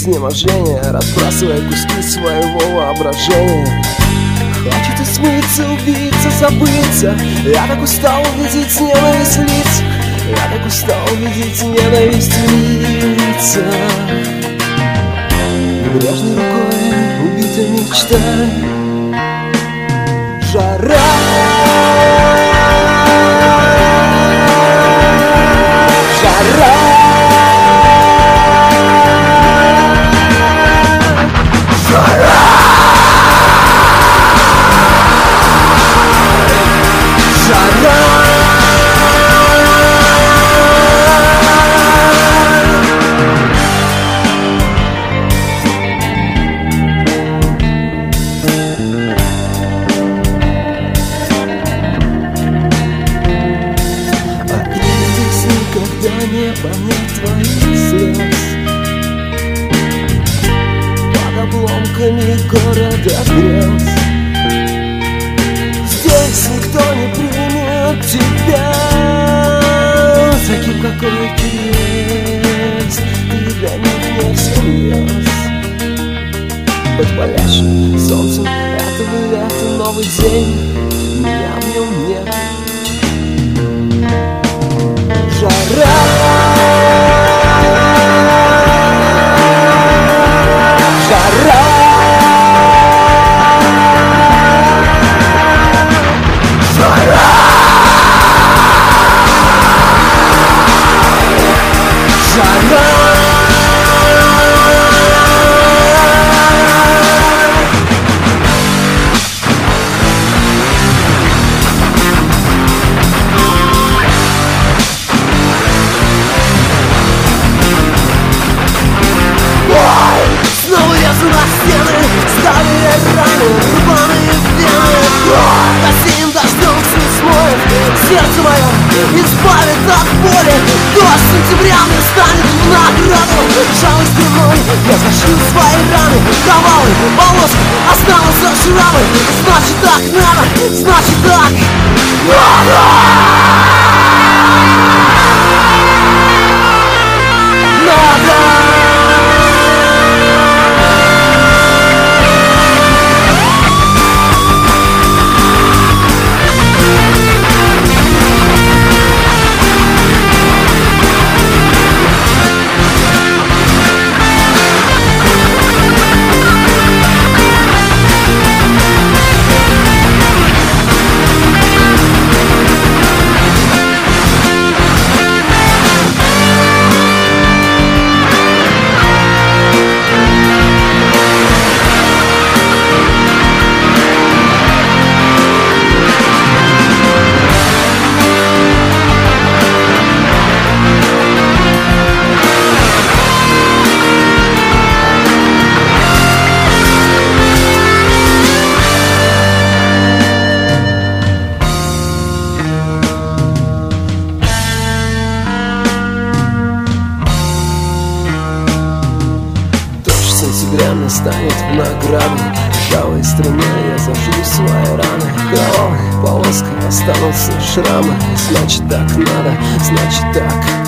изнеможения, разбрасывая куски своего воображения. Хочет смыться, убиться, забыться. Я так устал видеть ненависть в лицах. Я так устал видеть ненависть в лицах. Небрежной рукой убита мечта. Жара. Жара. Жара. Не понять твоих слез. Под обломками города грез. Здесь никто не примет тебя таким, какой ты есть. Ты для них не всерьез. Под палящим солнцем этого лета новый день. Меня в нем нет. Жара. Жара. Жара. Жара. Сердце мое избавит от боли. Дождь сентября мне станет в награду. Жалостью мой я зашью свои раны. Провалы, полоски, останутся шрамы. Значит так надо, значит так надо. Сентября настанет в награду. Ржавой струной я зажгу свои раны. Кровавой полоской останутся шрамы. Значит так надо, значит так